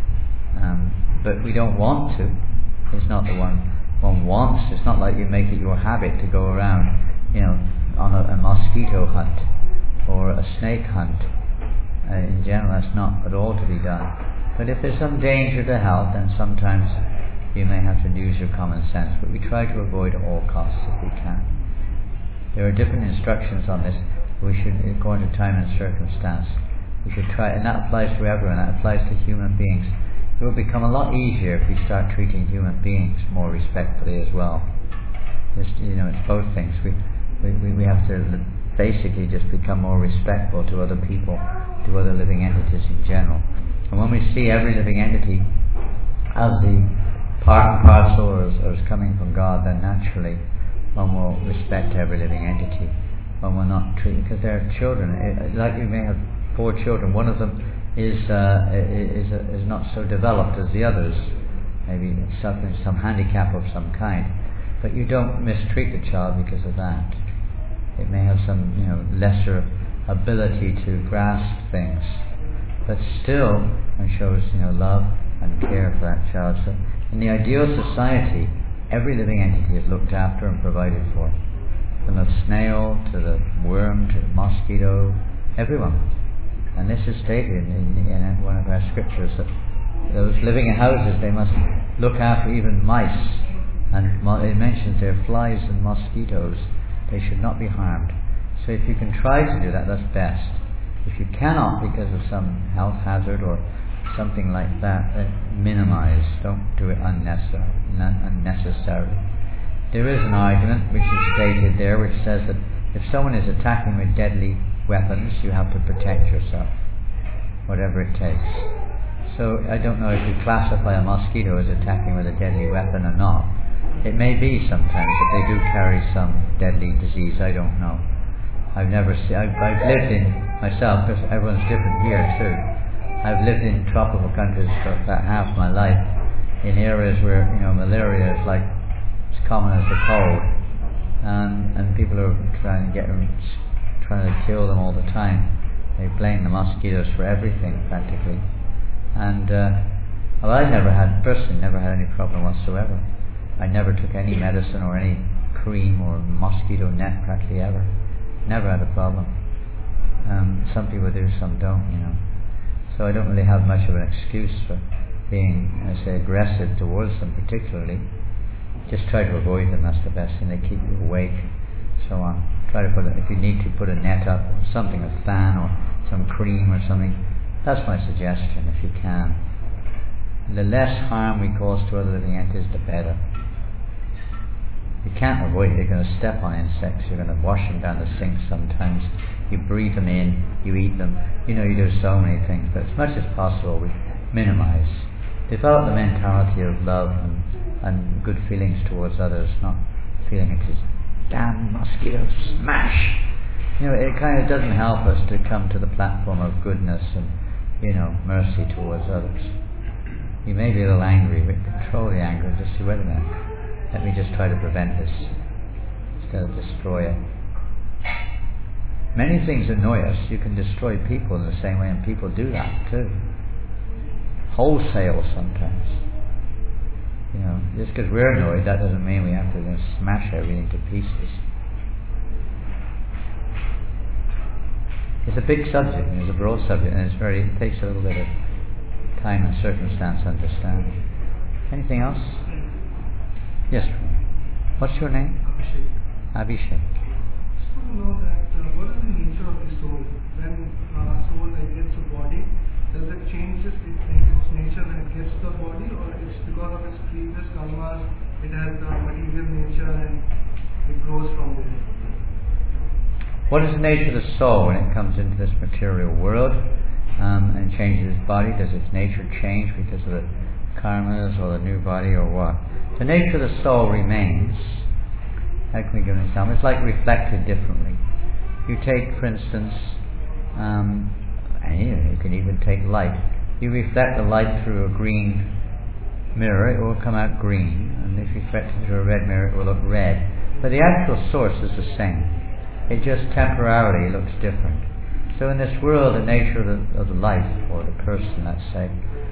Um, but we don't want to. It's not the one one wants. It's not like you make it your habit to go around, you know, on a, a mosquito hunt or a snake hunt. Uh, in general, that's not at all to be done. But if there's some danger to health, then sometimes you may have to use your common sense. But we try to avoid at all costs if we can. There are different instructions on this. We should, according to time and circumstance, we should try, and that applies to everyone. That applies to human beings. It will become a lot easier if we start treating human beings more respectfully as well. Just, you know, it's both things. We, we, we have to basically just become more respectful to other people, to other living entities in general. And when we see every living entity as the part and parcel or as, or as coming from God, then naturally one will respect every living entity. One will not treat, because they're children. It, like you may have four children, one of them is uh, is uh, is not so developed as the others, maybe suffering some handicap of some kind, but you don't mistreat the child because of that. It may have some, you know, lesser ability to grasp things, but still it shows, you know, love and care for that child. So in the ideal society, every living entity is looked after and provided for, from the snail to the worm to the mosquito, everyone. And this is stated in, in, in one of our scriptures, that those living in houses, they must look after even mice. And mo- it mentions there flies and mosquitoes. They should not be harmed. So if you can try to do that, that's best. If you cannot because of some health hazard or something like that, then minimize. Don't do it unnecessary, unnecessarily. There is an argument which is stated there which says that if someone is attacking with deadly weapons, you have to protect yourself, whatever it takes. So I don't know if you classify a mosquito as attacking with a deadly weapon or not. It may be sometimes that they do carry some deadly disease, I don't know. I've never seen, I've, I've lived in, myself, because everyone's different here too, I've lived in tropical countries for about half my life, in areas where, you know, malaria is like as common as the cold, and, and people are trying to get trying to kill them all the time. They blame the mosquitoes for everything practically. And uh, well, I never had, personally never had any problem whatsoever. I never took any medicine or any cream or mosquito net practically ever. Never had a problem. Um, some people do, some don't, you know. So I don't really have much of an excuse for being, I say, aggressive towards them particularly. Just try to avoid them, that's the best thing. They keep you awake and so on. Try to put, a, if you need to put a net up or something, a fan or some cream or something, that's my suggestion if you can. The less harm we cause to other living entities, the better. You can't avoid it. You're going to step on insects, you're going to wash them down the sink sometimes, you breathe them in, you eat them, you know, you do so many things, but as much as possible we minimize. Develop the mentality of love and, and good feelings towards others, not feeling it is damn mosquitoes, smash! You know, it kind of doesn't help us to come to the platform of goodness and, you know, mercy towards others. You may be a little angry, but control the anger and just see, wait a minute, let me just try to prevent this instead of destroy it. Many things annoy us. You can destroy people in the same way, and people do that too. Wholesale sometimes. You know, just because we're annoyed, that doesn't mean we have to, you know, smash everything to pieces. It's a big subject, and it's a broad subject, and it's very, it takes a little bit of time and circumstance to understand. Anything else? Yes. What's your name? Abhishek. Abhishek. Just want to know that uh, what is the nature of the soul? When uh, soul like, gets a body, does it change its, its nature when it gets the body, or it's because of its previous karmas, it has the material nature and it grows from there? What is the nature of the soul when it comes into this material world um, and changes its body? Does its nature change because of the karmas or the new body or what? The nature of the soul remains. How can we give an example? It's like reflected differently. You take, for instance, um, and you, know, you can even take light. You reflect the light through a green mirror, it will come out green, and if you reflect it through a red mirror, it will look red. but the actual source is the same. It just temporarily looks different. So in this world, the nature of the, of the life, or the person, let's say,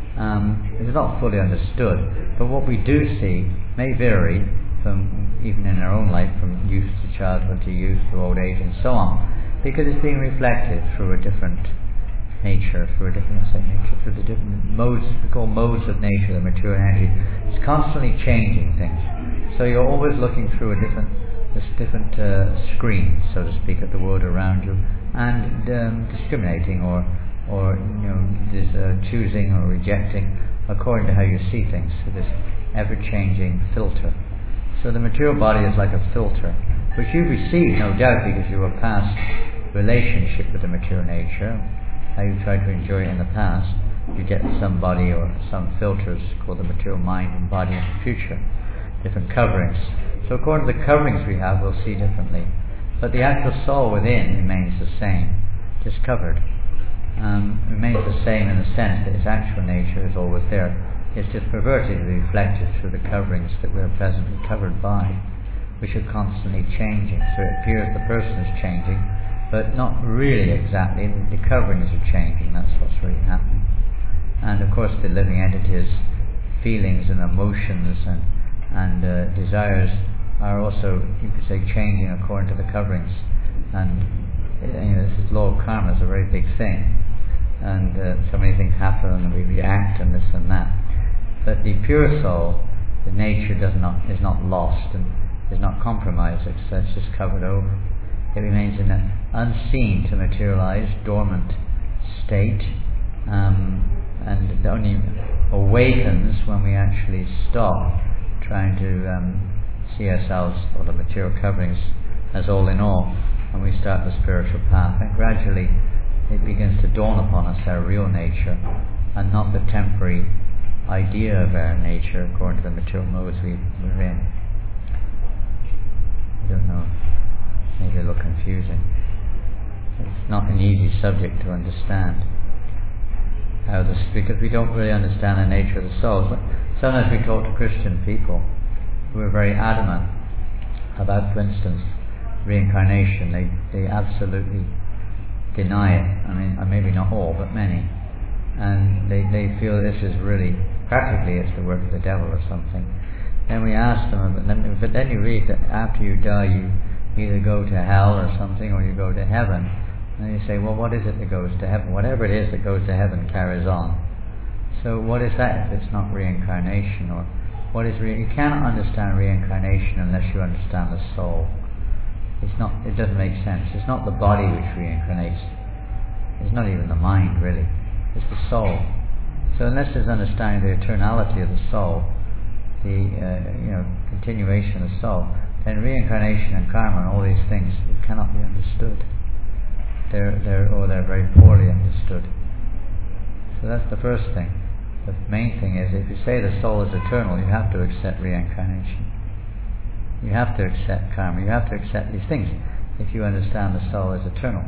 um, is not fully understood. But what we do see may vary from, even in our own life, from youth to childhood to youth to old age and so on, because it's being reflected through a different nature, through a different say, nature, through the different modes, we call modes of nature, the material energy. It's constantly changing things. So you're always looking through a different, this different uh, screen, so to speak, at the world around you, and um, discriminating or, or you know, this, uh, choosing or rejecting according to how you see things. So this ever-changing filter. So the material body is like a filter, which you receive, no doubt, because you were past relationship with the material nature. How you tried to enjoy it in the past, you get some body or some filters called the material mind and body in the future, different coverings. So according to the coverings we have, we'll see differently. But the actual soul within remains the same, just covered. Um, remains the same in the sense that its actual nature is always there. It's just perverted and reflected through the coverings that we are presently covered by, which are constantly changing. So it appears the person is changing, but not really exactly. The coverings are changing, that's what's really happening. And of course the living entities' feelings and emotions and, and uh, desires are also, you could say, changing according to the coverings. And you know, this is law of karma, is a very big thing. And uh, so many things happen and we react and this and that. But the pure soul, the nature does not is not lost and is not compromised, so it's just covered over. It remains in an unseen to materialize, dormant state, um, and it only awakens when we actually stop trying to um, see ourselves or the material coverings as all in all, and we start the spiritual path. And gradually it begins to dawn upon us our real nature, and not the temporary idea of our nature according to the material modes we, we're in. I don't know. Maybe a little confusing. It's not an easy subject to understand. How this, because we don't really understand the nature of the soul. Sometimes we talk to Christian people who are very adamant about, for instance, reincarnation. They they absolutely deny it. I mean, maybe not all, but many. And they, they feel this is really, practically it's the work of the devil or something. Then we ask them, but then, but then you read that after you die you either go to hell or something, or you go to heaven. And you say, well, what is it that goes to heaven? Whatever it is that goes to heaven carries on. So what is that if it's not reincarnation? Or what is re- you cannot understand reincarnation unless you understand the soul. It's not. It doesn't make sense. It's not the body which reincarnates. It's not even the mind, really. It's the soul. So unless there's understanding the eternality of the soul, the uh, you know continuation of the soul, then reincarnation and karma and all these things cannot be understood. They're, they're, or they're very poorly understood. So that's the first thing. The main thing is, if you say the soul is eternal, you have to accept reincarnation. You have to accept karma. You have to accept these things if you understand the soul is eternal.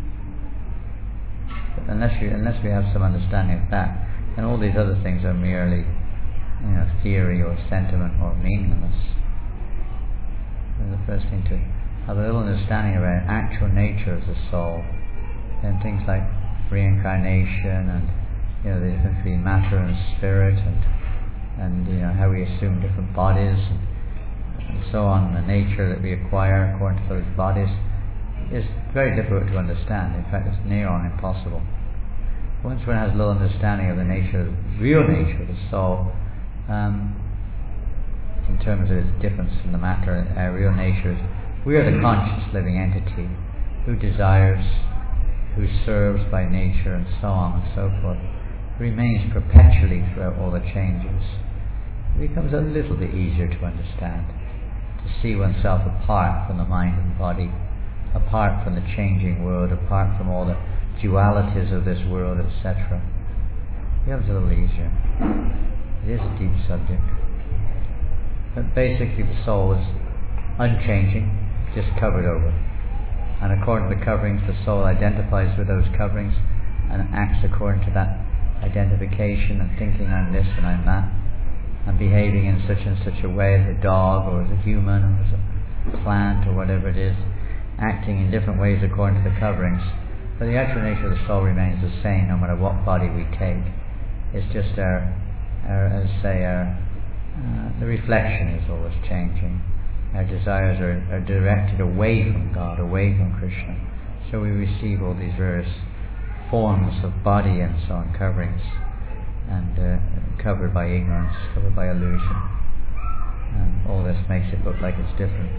But unless you, unless we have some understanding of that, then all these other things are merely, you know, theory or sentiment or meaningless. The first thing to have a little understanding about actual nature of the soul, and things like reincarnation, and you know the difference between matter and spirit, and and you know how we assume different bodies, and, and so on. The nature that we acquire according to those bodies is very difficult to understand. In fact, it's near on impossible. Once one has a little understanding of the nature, the real nature of the soul. Um, in terms of its difference from the matter, our real nature is we are the conscious living entity who desires, who serves by nature, and so on and so forth, remains perpetually throughout all the changes. It becomes a little bit easier to understand, to see oneself apart from the mind and body, apart from the changing world, apart from all the dualities of this world, et cetera. It becomes a little easier. It is a deep subject. But basically the soul is unchanging, just covered over. And according to the coverings, the soul identifies with those coverings and acts according to that identification, and thinking I'm this and I'm that, and behaving in such and such a way as a dog or as a human or as a plant or whatever it is, acting in different ways according to the coverings. But the actual nature of the soul remains the same no matter what body we take. It's just our, our as say, our, uh, the reflection is always changing. Our desires are, are directed away from God, away from Krishna. So we receive all these various forms of body and so on, coverings, and uh, covered by ignorance, covered by illusion. And all this makes it look like it's different.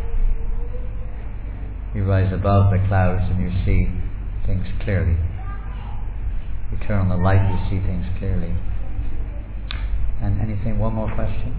You rise above the clouds and you see things clearly. You turn on the light, you see things clearly. And anything, one more question?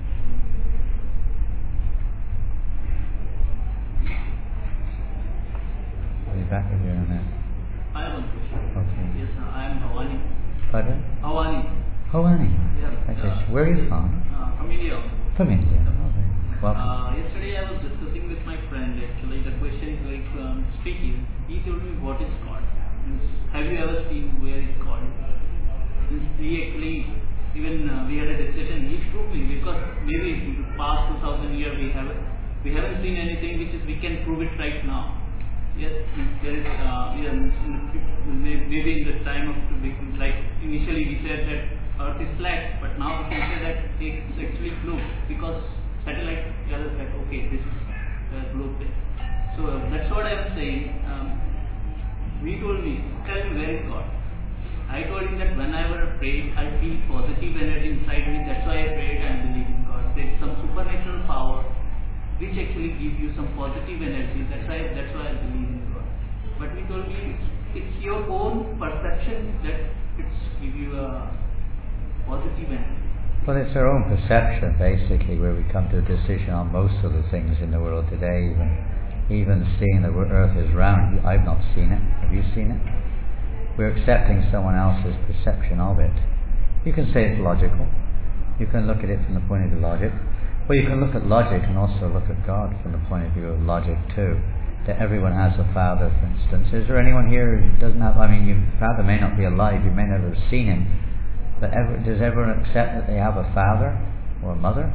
I'll be back with you in a minute. I have one question. Okay. Yes, I am Bhavani. Pardon? Bhavani. Bhavani? Yeah. Okay. Uh, Where are you from? Uh, from India. From India. Okay. Welcome. Uh, yesterday I was discussing with my friend actually. The question is like um, speaking. He told me what is God. Means, have you ever seen where is God? Means, he actually, even uh, we had a discussion. He proved me because maybe in the past two thousand years we haven't we haven't seen anything which is we can prove it right now. Yes, there is uh, yeah, maybe in the time of like initially we said that Earth is flat, but now we can say that it's actually globe because satellite tells us that okay, this is the globe there. So uh, that's what I am saying. Um, he told me, tell me where is God? I told him that whenever I pray, I feel positive energy inside me. That's why I prayed and believe in God. There is some supernatural power which actually gives you some positive energy. That's why that's why I believe in God. But he told me it's, it's your own perception that it's give you a positive energy. Well, it's our own perception, basically, where we come to a decision on most of the things in the world today, even even seeing the Earth is round. I've not seen it. Have you seen it? We're accepting someone else's perception of it. You can say it's logical. You can look at it from the point of view of logic. Well, you can look at logic and also look at God from the point of view of logic too. That everyone has a father, for instance. Is there anyone here who doesn't have, I mean, your father may not be alive, you may never have seen him, but ever, does everyone accept that they have a father or a mother?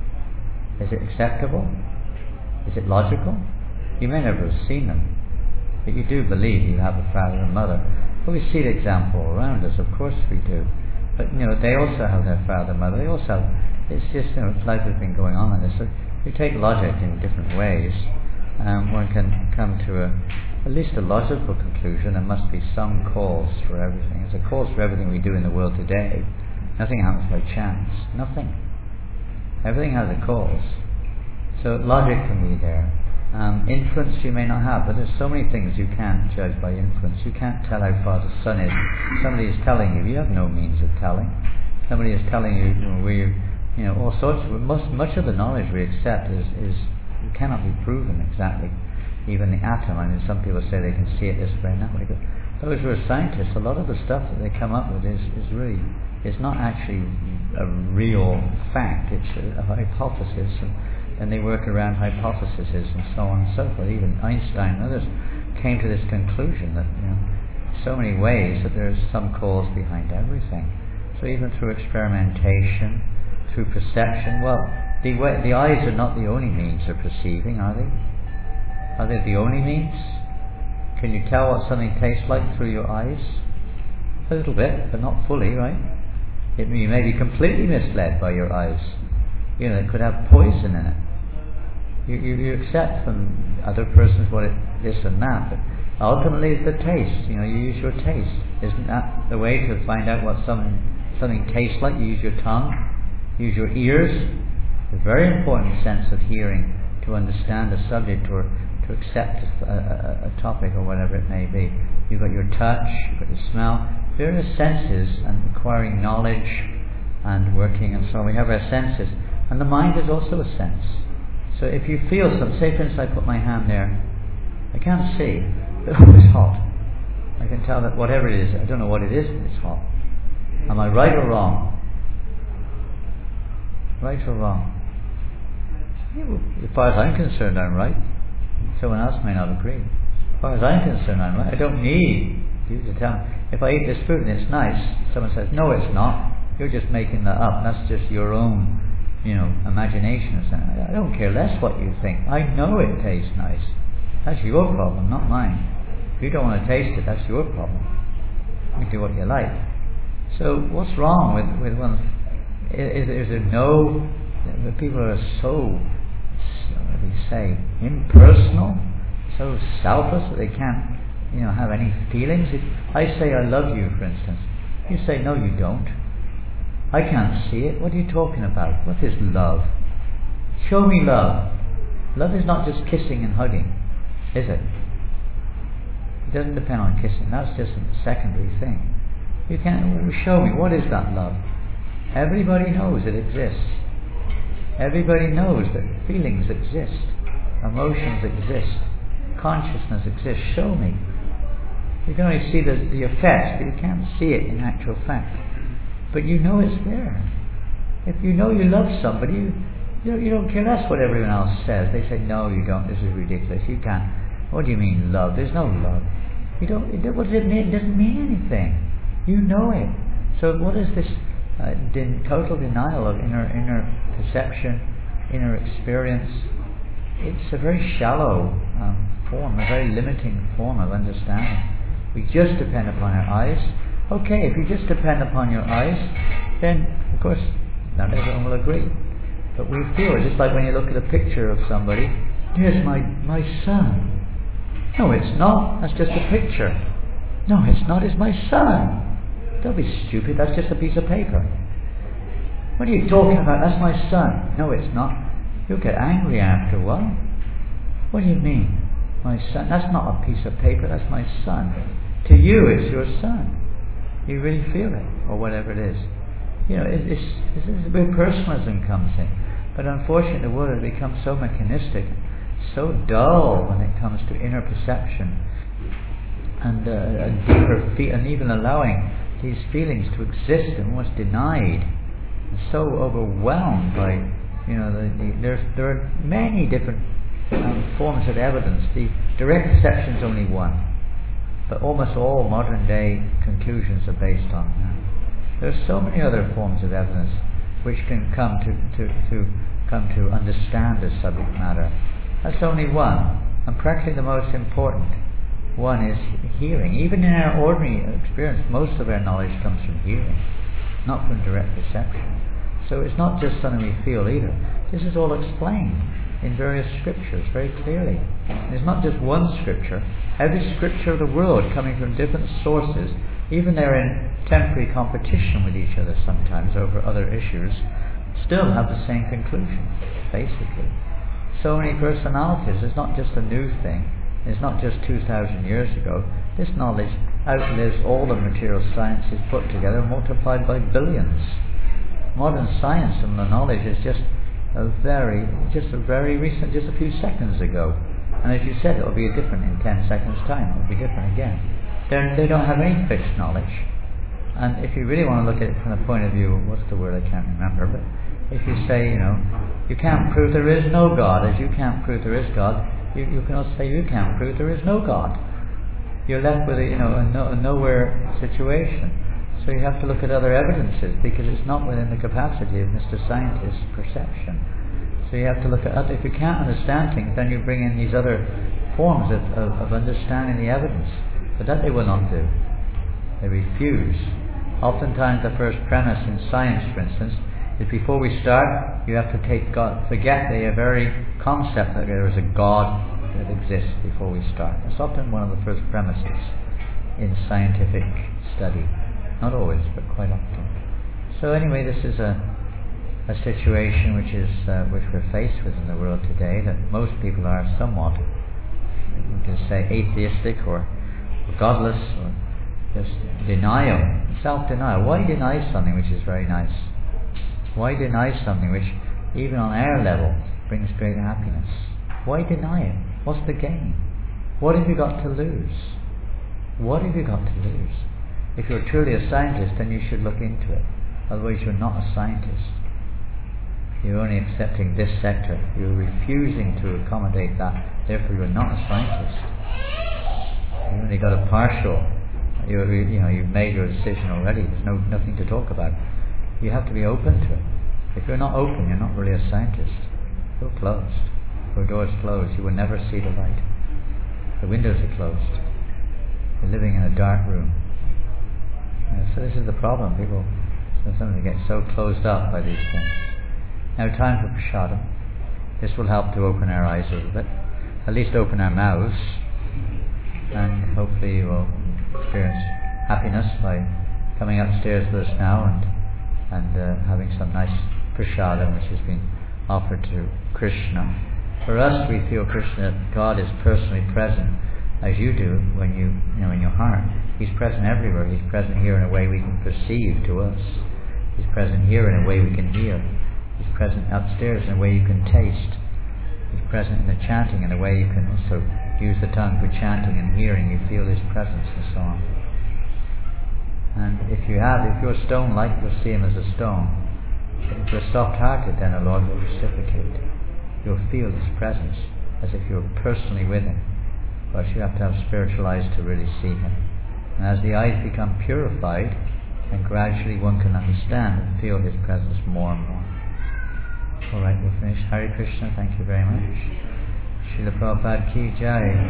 Is it acceptable? Is it logical? You may never have seen them, but you do believe you have a father and mother. But we see the example around us, of course we do. But, you know, they also have their father and mother. They also have, it's just, you know, life has been going on like this. So you take logic in different ways, um, one can come to a, at least a logical conclusion. There must be some cause for everything. There's a cause for everything we do in the world today. Nothing happens by chance. Nothing. Everything has a cause. So logic can be there. Um, inference you may not have, but there's so many things you can't judge by inference. You can't tell how far the sun is. Somebody is telling you, you have no means of telling. Somebody is telling you, you know, we, you know, all sorts of, most, much of the knowledge we accept is, is cannot be proven exactly. Even the atom, I mean, some people say they can see it this way and that way, but those who are scientists, a lot of the stuff that they come up with is, is really, is not actually a real fact. It's a, a hypothesis. And, And they work around hypotheses and so on and so forth. Even Einstein and others came to this conclusion that, you know, so many ways that there's some cause behind everything. So even through experimentation, through perception, well, the way, the eyes are not the only means of perceiving, are they? Are they the only means? Can you tell what something tastes like through your eyes? A little bit, but not fully, right? It, you may be completely misled by your eyes. You know, it could have poison in it. You, you, you accept from other persons what it this and that, but ultimately it's the taste. You know, you use your taste. Isn't that the way to find out what something something tastes like? You use your tongue, use your ears. A very important sense of hearing to understand a subject or to accept a, a, a topic or whatever it may be. You've got your touch, you've got your smell, various senses, and acquiring knowledge and working and so on. We have our senses. And the mind is also a sense. So if you feel something, say for instance I put my hand there, I can't see, but oh, it's hot. I can tell that whatever it is, I don't know what it is, but it's hot. Am I right or wrong? Right or wrong? As far as I'm concerned, I'm right. Someone else may not agree. As far as I'm concerned, I'm right. I don't need you to tell me. If I eat this food and it's nice, someone says, no it's not, you're just making that up. That's just your own, you know, imagination or something. I don't care less what you think. I know it tastes nice. That's your problem, not mine. If you don't want to taste it, that's your problem. You do what you like. So what's wrong with, with one? Is, is there no... People are so, what do you say, impersonal, so selfless that they can't, you know, have any feelings. If I say I love you, for instance, you say no, you don't. I can't see it. What are you talking about? What is love? Show me love. Love is not just kissing and hugging, is it? It doesn't depend on kissing. That's just a secondary thing. You can't show me, what is that love? Everybody knows it exists. Everybody knows that feelings exist, emotions exist, consciousness exists. Show me. You can only see the, the effects, but you can't see it in actual fact. But you know it's there. If you know you love somebody, you, you, you don't care less what everyone else says. They say, no, you don't, this is ridiculous, you can't. What do you mean love? There's no love. You don't. It, what does it mean? It doesn't mean anything. You know it. So what is this uh, den- total denial of inner inner perception, inner experience? It's a very shallow um, form, a very limiting form of understanding. We just depend upon our eyes. Okay, if you just depend upon your eyes, then of course not everyone will agree. But we feel it, just like when you look at a picture of somebody, here's my, my son. No, it's not. That's just a picture. No, it's not. It's my son. Don't be stupid. That's just a piece of paper. What are you talking about? That's my son. No, it's not. You'll get angry after a while. What do you mean? My son? That's not a piece of paper. That's my son. To you, it's your son. You really feel it, or whatever it is. You know, it, it's, this is where personalism comes in. But unfortunately, the world has become so mechanistic, so dull when it comes to inner perception, and uh, a deeper fe- and even allowing these feelings to exist and what's denied, and so overwhelmed by, you know, the, the, there's, there are many different um, forms of evidence. The direct perception is only one, but almost all modern day conclusions are based on that. There are so many other forms of evidence which can come to, to, to come to understand the subject matter. That's only one, and practically the most important one is hearing. Even in our ordinary experience, most of our knowledge comes from hearing, not from direct perception. So it's not just something we feel either. This is all explained in various scriptures very clearly. And it's not just one scripture. Every scripture of the world, coming from different sources, even they're in temporary competition with each other sometimes over other issues, still have the same conclusion, basically. So many personalities. It's not just a new thing. It's not just two thousand years ago. This knowledge outlives all the material sciences put together, multiplied by billions. Modern science and the knowledge is just a very, just a very recent, just a few seconds ago. And as you said, it will be different in ten seconds' time. It will be different again. They're, they don't have any fixed knowledge. And if you really want to look at it from the point of view, what's the word, I can't remember, but if you say, you know, you can't prove there is no God, as you can't prove there is God, you, you can also say you can't prove there is no God. You're left with a, you know, a, no, a nowhere situation. So you have to look at other evidences, because it's not within the capacity of Mister Scientist's perception. So you have to look at other, if you can't understand things, then you bring in these other forms of, of, of understanding the evidence. But that they will not do. They refuse. Oftentimes the first premise in science, for instance, is before we start, you have to take God, forget the very concept that there is a God that exists before we start. That's often one of the first premises in scientific study. Not always, but quite often. So anyway, this is a a situation which is uh, which we're faced with in the world today, that most people are somewhat, we can say, atheistic or, or godless, or just denial, self-denial. Why deny something which is very nice? Why deny something which, even on our level, brings great happiness? Why deny it? What's the gain? What have you got to lose? What have you got to lose? If you're truly a scientist, then you should look into it. Otherwise you're not a scientist. You're only accepting this sector. You're refusing to accommodate that. Therefore you're not a scientist. You've only got a partial. You're, you know, you've made your decision already. There's no nothing to talk about. You have to be open to it. If you're not open, you're not really a scientist. You're closed. Your door's closed. You will never see the light. The windows are closed. You're living in a dark room. And so this is the problem. People sometimes get so closed up by these things. Now, time for prasadam. This will help to open our eyes a little bit. At least open our mouths. And hopefully you will experience happiness by coming upstairs with us now and and uh, having some nice prasadam which has been offered to Krishna. For us, we feel Krishna, God is personally present, as you do when you, you know, in your heart. He's present everywhere. He's present here in a way we can perceive to us. He's present here in a way we can hear. He's present upstairs in a way you can taste. He's present in the chanting in a way you can also use the tongue for chanting and hearing. You feel His presence and so on. And if you have, if you're stone-like, you'll see Him as a stone. If you're soft-hearted, then the Lord will reciprocate. You'll feel His presence as if you're personally with Him. But you have to have spiritual eyes to really see Him. And as the eyes become purified, then gradually one can understand and feel His presence more and more. Alright, we'll finish. Hare Krishna, thank you very much. Srila Prabhupada ki jai.